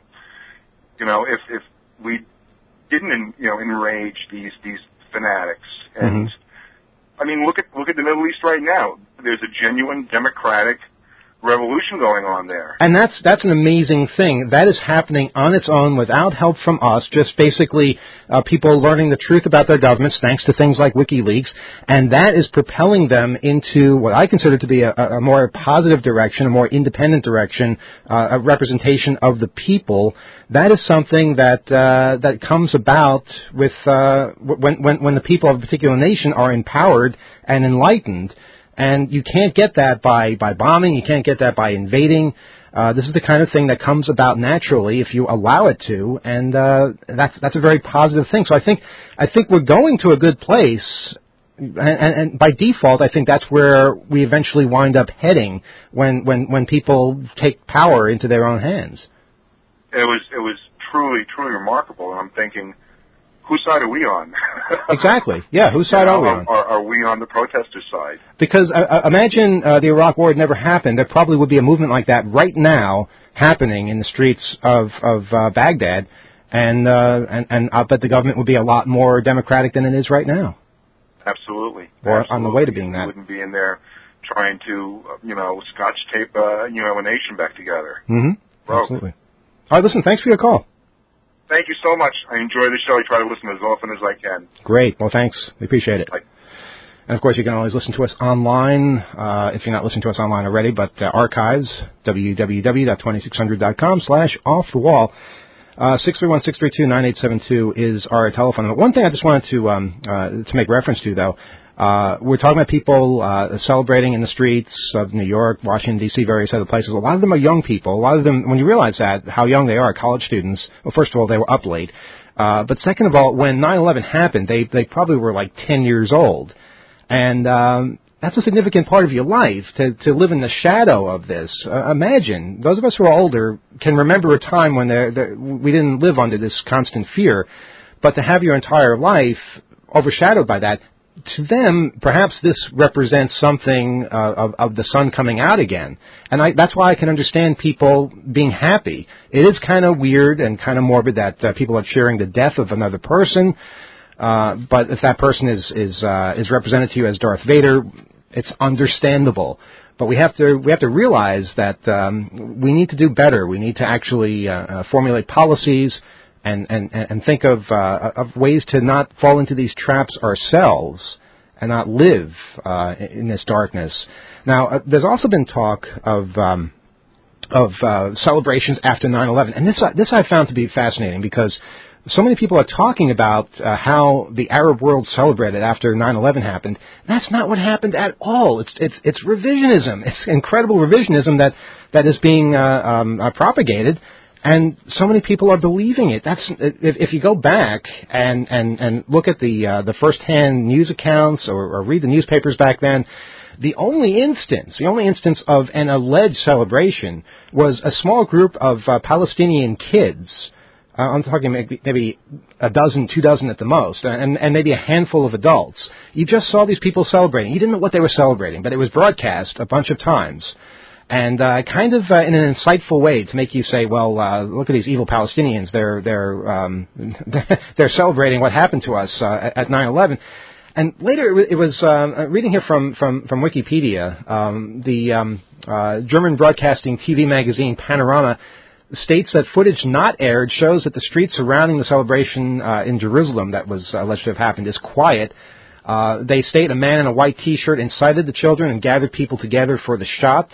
if we didn't enrage these fanatics. And I mean, look at the Middle East right now. There's a genuine democratic revolution going on there. And that's an amazing thing. That is happening on its own without help from us, just basically people learning the truth about their governments thanks to things like WikiLeaks, and that is propelling them into what I consider to be a more positive direction, a more independent direction, a representation of the people. That is something that comes about with when the people of a particular nation are empowered and enlightened. And you can't get that by bombing. You can't get that by invading. This is the kind of thing that comes about naturally if you allow it to, and that's a very positive thing. So I think we're going to a good place, and by default, I think that's where we eventually wind up heading when people take power into their own hands. It was truly remarkable, and I'm thinking, whose side are we on? Exactly. Yeah, whose side are we on? Are we on the protester side? Because imagine the Iraq War had never happened. There probably would be a movement like that right now happening in the streets of Baghdad, and I bet the government would be a lot more democratic than it is right now. Absolutely. Or on the way to being that. We wouldn't be in there trying to, scotch tape, a nation back together. Mm-hmm. Absolutely. All right, listen, thanks for your call. Thank you so much. I enjoy the show. I try to listen as often as I can. Great. Well, thanks. We appreciate it. Bye. And, of course, you can always listen to us online, if you're not listening to us online already, but archives, www.2600.com/offthewall. 631-632-9872 is our telephone. But one thing I just wanted to make reference to, though, we're talking about people celebrating in the streets of New York, Washington, D.C., various other places. A lot of them are young people. A lot of them, when you realize that, how young they are, college students, well, first of all, they were up late. But second of all, when 9/11 happened, they probably were like 10 years old. And that's a significant part of your life, to live in the shadow of this. Imagine, those of us who are older can remember a time when we didn't live under this constant fear, but to have your entire life overshadowed by that, to them, perhaps this represents something of the sun coming out again. And that's why I can understand people being happy. It is kind of weird and kind of morbid that people are cheering the death of another person. But if that person is represented to you as Darth Vader, it's understandable. But we have to realize that we need to do better. We need to actually formulate policies and think of ways to not fall into these traps ourselves and not live in this darkness. Now, there's also been talk of celebrations after 9/11, and this I found to be fascinating because so many people are talking about how the Arab world celebrated after 9/11 happened. That's not what happened at all. It's revisionism. It's incredible revisionism that is being propagated. And so many people are believing it. If you go back and look at the first-hand news accounts or read the newspapers back then, the only instance of an alleged celebration was a small group of Palestinian kids. I'm talking maybe a dozen, 2 dozen at the most, and maybe a handful of adults. You just saw these people celebrating. You didn't know what they were celebrating, but it was broadcast a bunch of times. And kind of in an insightful way to make you say, well, look at these evil Palestinians. They're celebrating what happened to us at 9/11. And later it was reading here from Wikipedia. The German broadcasting TV magazine Panorama states that footage not aired shows that the streets surrounding the celebration in Jerusalem that was alleged to have happened is quiet. They state a man in a white T-shirt incited the children and gathered people together for the shot.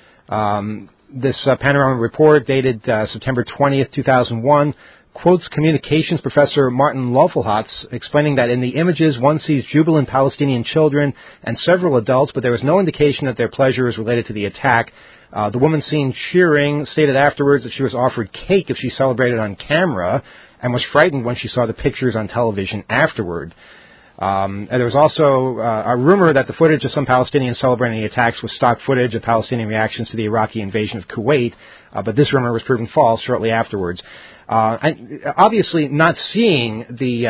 This Panorama report, dated September 20th, 2001, quotes communications professor Martin Lofelhatz, explaining that in the images one sees jubilant Palestinian children and several adults, but there is no indication that their pleasure is related to the attack. The woman seen cheering stated afterwards that she was offered cake if she celebrated on camera and was frightened when she saw the pictures on television afterward. And there was also a rumor that the footage of some Palestinians celebrating the attacks was stock footage of Palestinian reactions to the Iraqi invasion of Kuwait, but this rumor was proven false shortly afterwards. And obviously, not seeing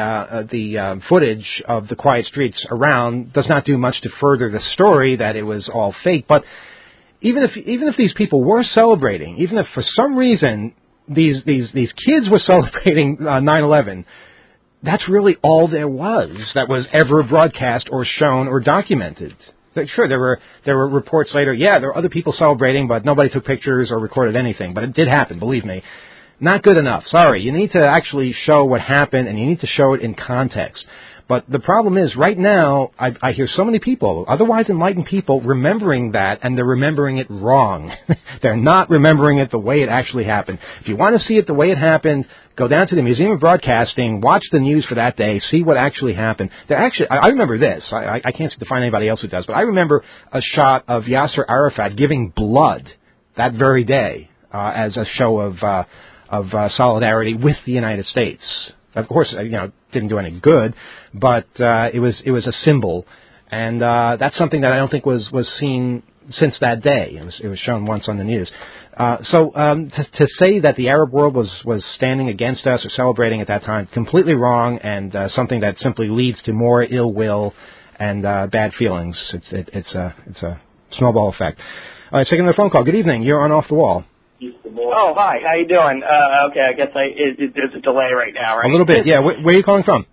the footage of the quiet streets around does not do much to further the story that it was all fake. But even if these people were celebrating, even if for some reason these kids were celebrating 9/11. That's really all there was that was ever broadcast or shown or documented. Sure, there were reports later, yeah, there were other people celebrating, but nobody took pictures or recorded anything. But it did happen, believe me. Not good enough. Sorry, you need to actually show what happened, and you need to show it in context. But the problem is, right now, I hear so many people, otherwise enlightened people, remembering that, and they're remembering it wrong. They're not remembering it the way it actually happened. If you want to see it the way it happened, go down to the Museum of Broadcasting, watch the news for that day, see what actually happened. I remember this. I can't seem to find anybody else who does, but I remember a shot of Yasser Arafat giving blood that very day as a show of solidarity with the United States. Of course, didn't do any good, but it was a symbol, and that's something that I don't think was seen since that day. It was shown once on the news. So to say that the Arab world was standing against us or celebrating at that time, completely wrong, and something that simply leads to more ill will and bad feelings. It's a snowball effect. All right, second phone call. Good evening. You're on Off the Wall. Oh, hi. How you doing? Okay, I guess there's a delay right now, right? A little bit, yeah. Where are you calling from?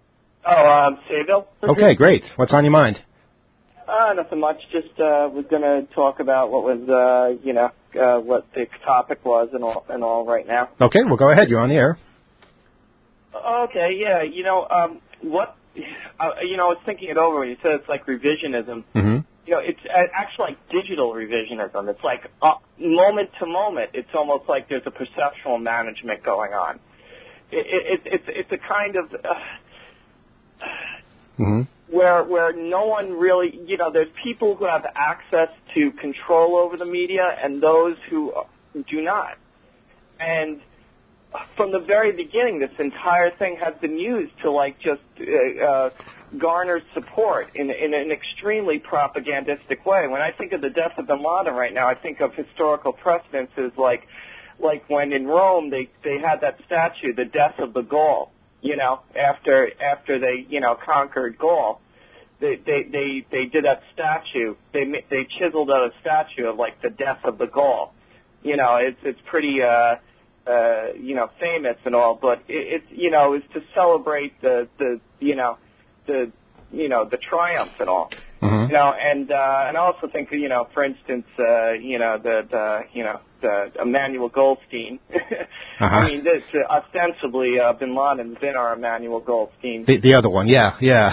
Oh, Sayville. Okay, great. What's on your mind? Nothing much. Just was going to talk about what was, what the topic was and all right now. Okay, well, go ahead. You're on the air. Okay, yeah. I was thinking it over when you said it's like revisionism. Mm-hmm. It's actually like digital revisionism. It's like moment to moment. It's almost like there's a perceptual management going on. It's a kind of where no one really, there's people who have access to control over the media and those who do not. And from the very beginning, this entire thing has been used to like just garner support in an extremely propagandistic way. When I think of the death of bin Laden right now, I think of historical precedences like when in Rome they had that statue, the death of the Gaul. After they conquered Gaul, they did that statue. They chiseled out a statue of like the death of the Gaul. It's pretty famous and all, but it's to celebrate the triumphs and all. Mm-hmm. And I also think, for instance, the Emmanuel Goldstein. Uh-huh. I mean, this ostensibly bin Laden's been our Emmanuel Goldstein. The other one, yeah.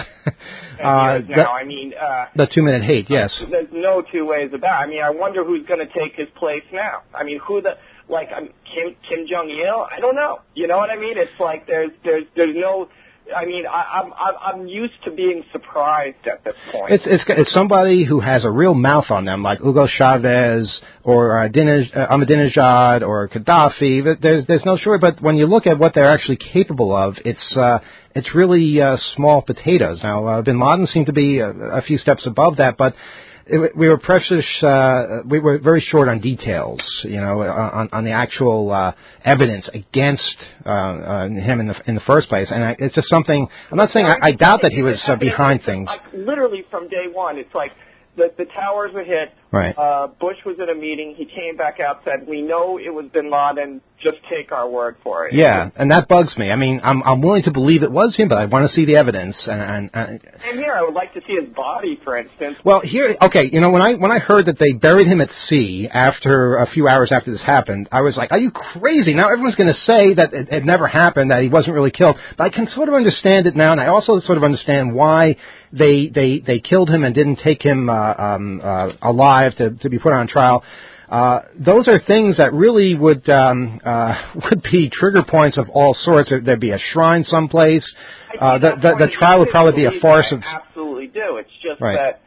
The 2-minute hate, yes. There's no two ways about it. I mean, I wonder who's going to take his place now. I mean, Kim Jong-il? I don't know. You know what I mean? It's like there's no. I mean, I'm used to being surprised at this point. It's somebody who has a real mouth on them, like Hugo Chavez or Ahmadinejad or Gaddafi. There's no short. But when you look at what they're actually capable of, it's really small potatoes. Now, bin Laden seemed to be a few steps above that, but we were precious. We were very short on details, on the actual evidence against him in the first place. And it's just something. I'm not saying I doubt that he was behind things. Literally from day one, it's like the towers were hit. Right. Bush was at a meeting. He came back out, said, "We know it was bin Laden. Just take our word for it." Yeah, and that bugs me. I mean, I'm willing to believe it was him, but I want to see the evidence. And here, I would like to see his body, for instance. Well, here, okay, when I heard that they buried him at sea after a few hours after this happened, I was like, "Are you crazy?" Now everyone's going to say that it never happened, that he wasn't really killed. But I can sort of understand it now, and I also sort of understand why they killed him and didn't take him alive to be put on trial. Those are things that really would be trigger points of all sorts. There'd be a shrine someplace. The trial would probably be a farce. Absolutely do. It's just right. that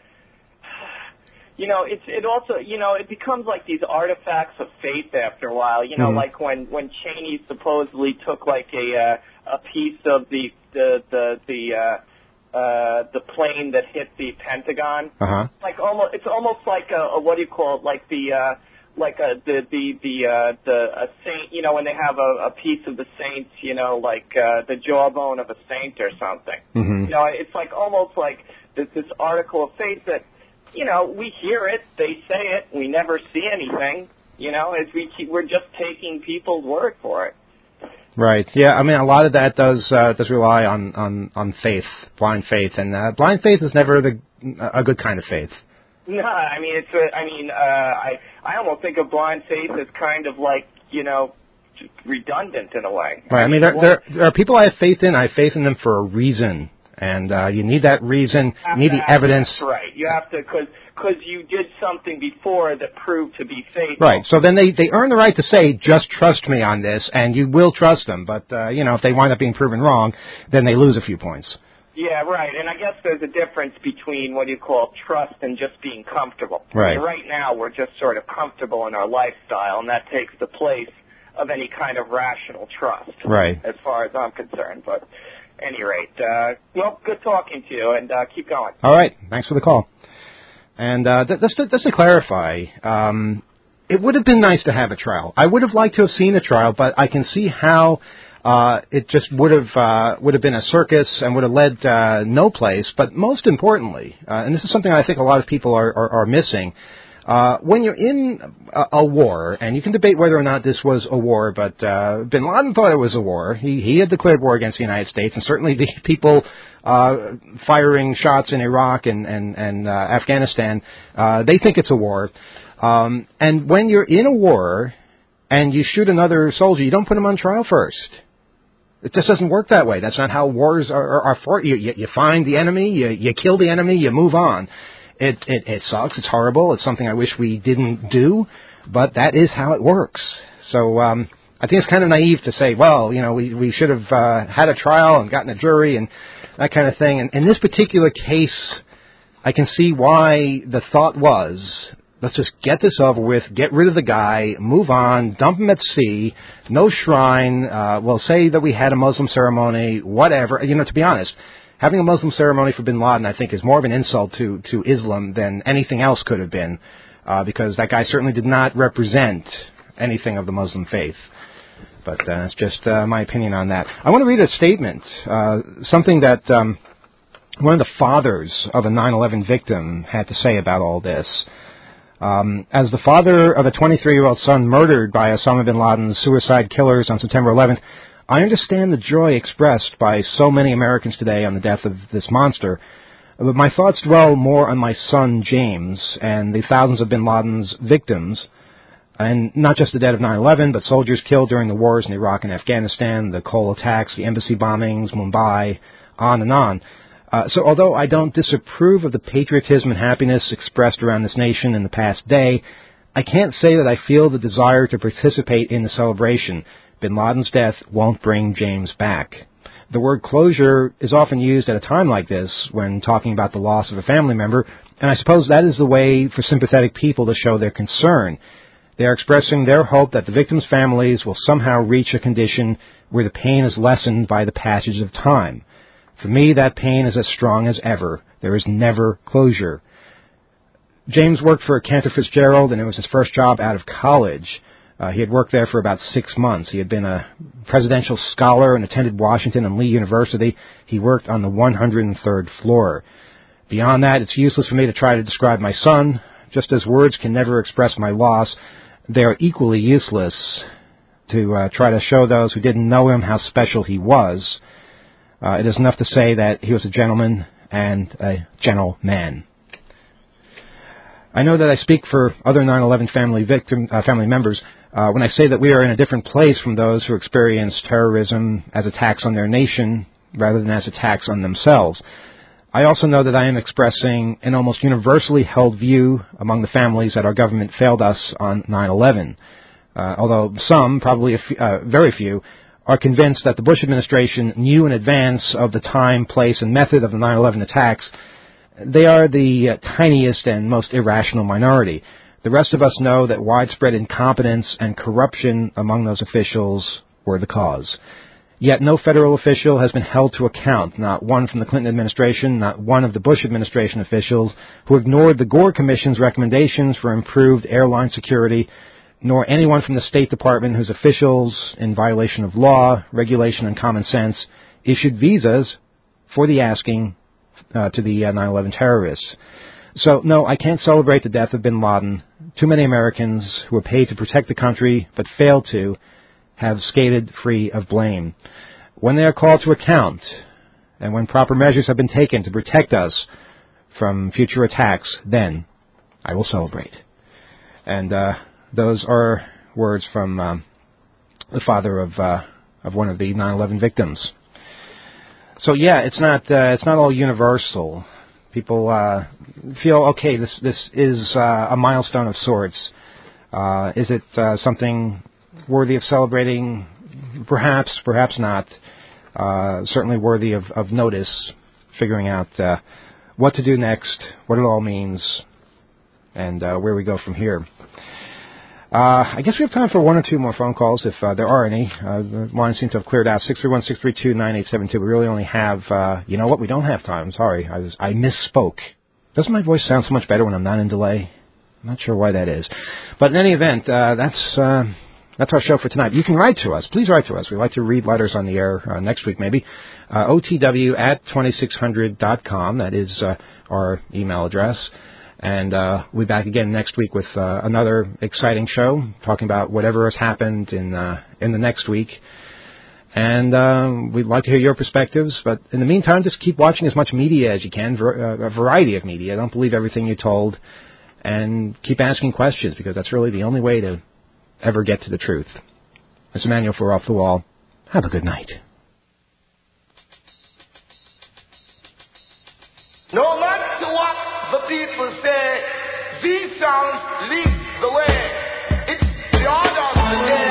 it also it becomes like these artifacts of faith after a while. Mm-hmm. Like when Cheney supposedly took like a piece of the plane that hit the Pentagon. Uh-huh. It's almost like a what do you call it? Like a saint, when they have a piece of the saints, like the jawbone of a saint or something. Mm-hmm. It's like almost like this article of faith that, we hear it, they say it, we never see anything. We're just taking people's word for it. Right. Yeah. I mean, a lot of that does rely on faith, blind faith, and blind faith is never a good kind of faith. No, I mean I almost think of blind faith as kind of like redundant in a way. Right. I mean there are people I have faith in. I have faith in them for a reason, and you need that reason. You need the evidence. That's right. You have to because you did something before that proved to be faithful. Right. So then they earn the right to say, just trust me on this, and you will trust them. But if they wind up being proven wrong, then they lose a few points. Yeah, right. And I guess there's a difference between what you call trust and just being comfortable. Right. I mean, right now, we're just sort of comfortable in our lifestyle, and that takes the place of any kind of rational trust. Right. As far as I'm concerned. But at any rate, good talking to you, and keep going. All right. Thanks for the call. And just to clarify, it would have been nice to have a trial. I would have liked to have seen a trial, but I can see how it just would have been a circus and would have led no place. But most importantly, and this is something I think a lot of people are missing, when you're in a war, and you can debate whether or not this was a war, but bin Laden thought it was a war. He had declared war against the United States, and certainly the people firing shots in Iraq and Afghanistan, they think it's a war. And when you're in a war and you shoot another soldier, you don't put him on trial first. It just doesn't work that way. That's not how wars are fought. You find the enemy, you kill the enemy, you move on. It sucks. It's horrible. It's something I wish we didn't do, but that is how it works. So I think it's kind of naive to say, well, we should have had a trial and gotten a jury and that kind of thing. And in this particular case, I can see why the thought was Let's just get this over with, get rid of the guy, move on, dump him at sea, no shrine, we'll say that we had a Muslim ceremony, whatever. You know, to be honest, having a Muslim ceremony for bin Laden, I think, is more of an insult to Islam than anything else could have been, because that guy certainly did not represent anything of the Muslim faith. But that's just my opinion on that. I want to read a statement, something that one of the fathers of a 9/11 victim had to say about all this. As the father of a 23-year-old son murdered by Osama bin Laden's suicide killers on September 11th, I understand the joy expressed by so many Americans today on the death of this monster. But my thoughts dwell more on my son, James, and the thousands of bin Laden's victims, and not just the dead of 9/11, but soldiers killed during the wars in Iraq and Afghanistan, the Cole attacks, the embassy bombings, Mumbai, on and on. So although I don't disapprove of the patriotism and happiness expressed around this nation in the past day, I can't say that I feel the desire to participate in the celebration. Bin Laden's death won't bring James back. The word closure is often used at a time like this when talking about the loss of a family member, and I suppose that is the way for sympathetic people to show their concern. They are expressing their hope that the victims' families will somehow reach a condition where the pain is lessened by the passage of time. For me, that pain is as strong as ever. There is never closure. James worked for Cantor Fitzgerald, and it was his first job out of college. He had worked there for about 6 months. He had been a presidential scholar and attended Washington and Lee University. He worked on the 103rd floor. Beyond that, it's useless for me to try to describe my son. Just as words can never express my loss, they are equally useless to try to show those who didn't know him how special he was. It is enough to say that he was a gentleman and a gentleman. I know that I speak for other 9/11 family members when I say that we are in a different place from those who experienced terrorism as attacks on their nation rather than as attacks on themselves. I also know that I am expressing an almost universally held view among the families that our government failed us on 9/11. Although some, probably very few, are convinced that the Bush administration knew in advance of the time, place, and method of the 9/11 attacks, they are the tiniest and most irrational minority. The rest of us know that widespread incompetence and corruption among those officials were the cause. Yet no federal official has been held to account, not one from the Clinton administration, not one of the Bush administration officials who ignored the Gore Commission's recommendations for improved airline security, nor anyone from the State Department whose officials, in violation of law, regulation, and common sense, issued visas for the asking to the 9/11 terrorists. So, no, I can't celebrate the death of bin Laden. Too many Americans who were paid to protect the country but failed to have skated free of blame. When they are called to account, and when proper measures have been taken to protect us from future attacks, then I will celebrate. And those are words from the father of one of the 9/11 victims. So yeah, it's not all universal. People feel okay. This is a milestone of sorts. Is it something worthy of celebrating? Perhaps, perhaps not. Certainly worthy of notice. Figuring out what to do next, what it all means, and where we go from here. I guess we have time for one or two more phone calls, if there are any. The lines seem to have cleared out. 631-632-9872. We really only have, you know what, we don't have time. I'm sorry. I misspoke. Doesn't my voice sound so much better when I'm not in delay? I'm not sure why that is. But in any event, that's our show for tonight. You can write to us. Please write to us. We'd like to read letters on the air next week, maybe. OTW@2600.com. That is our email address. And we'll be back again next week with another exciting show, talking about whatever has happened in the next week. And we'd like to hear your perspectives. But in the meantime, just keep watching as much media as you can, a variety of media. Don't believe everything you're told. And keep asking questions, because that's really the only way to ever get to the truth. This is Emmanuel for Off the Wall. Have a good night. No matter what the people say, these sounds lead the way. It's the order of the day.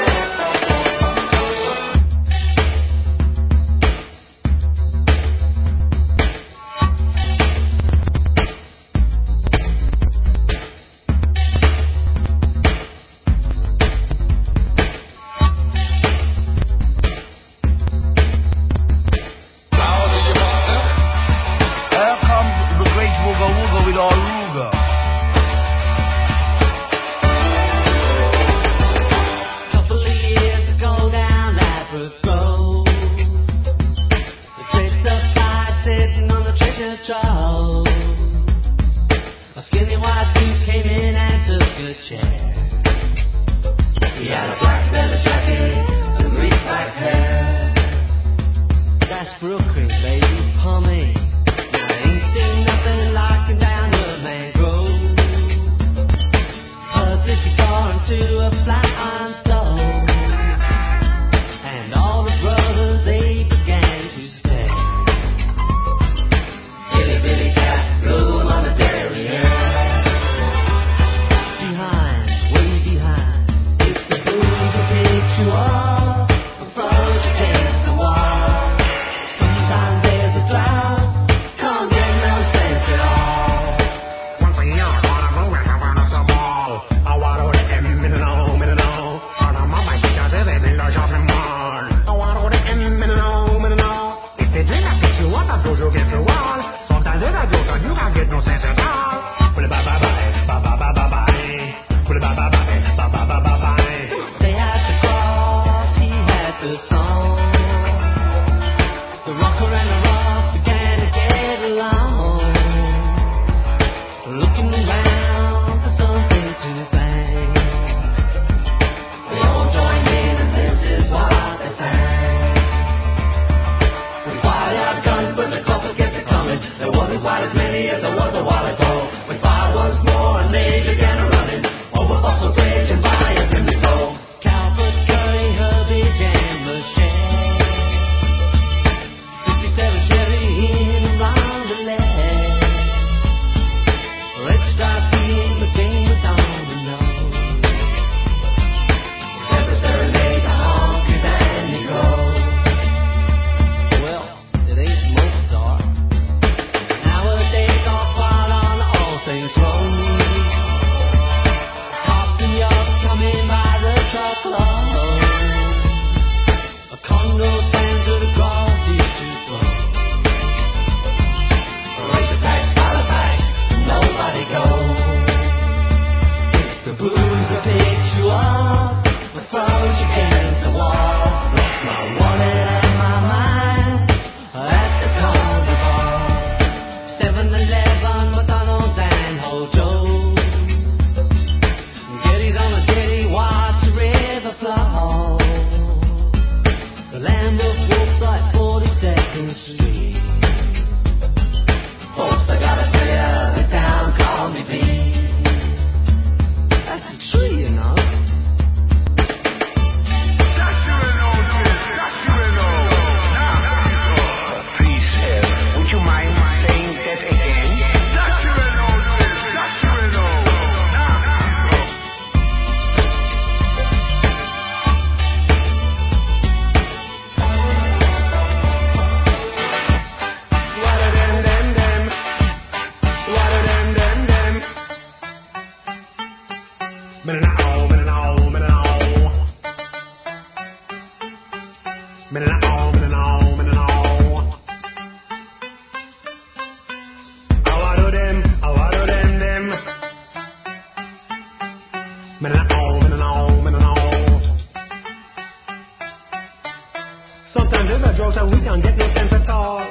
Sometimes there's a jokes and we don't get no sense at all.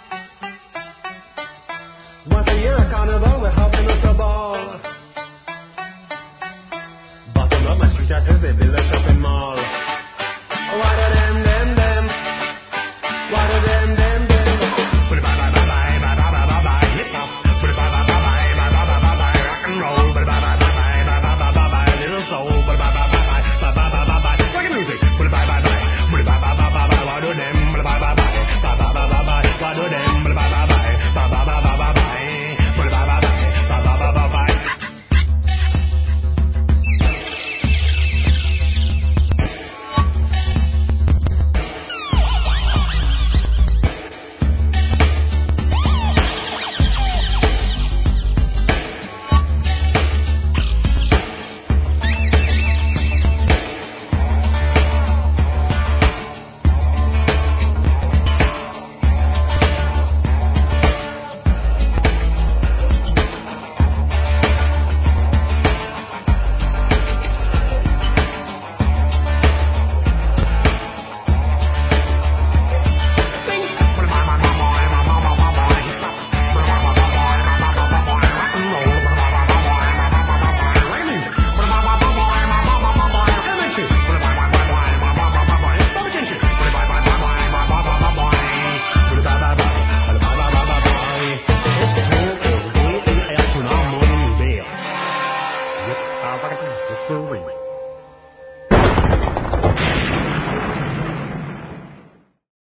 Once a year a carnival, we're hopping up the ball. Bottom of my street, I says they build a shopping mall. What are them? What are them? Hip hop. Rock and roll. Little soul. Reggae music. What do them? What do them? For real.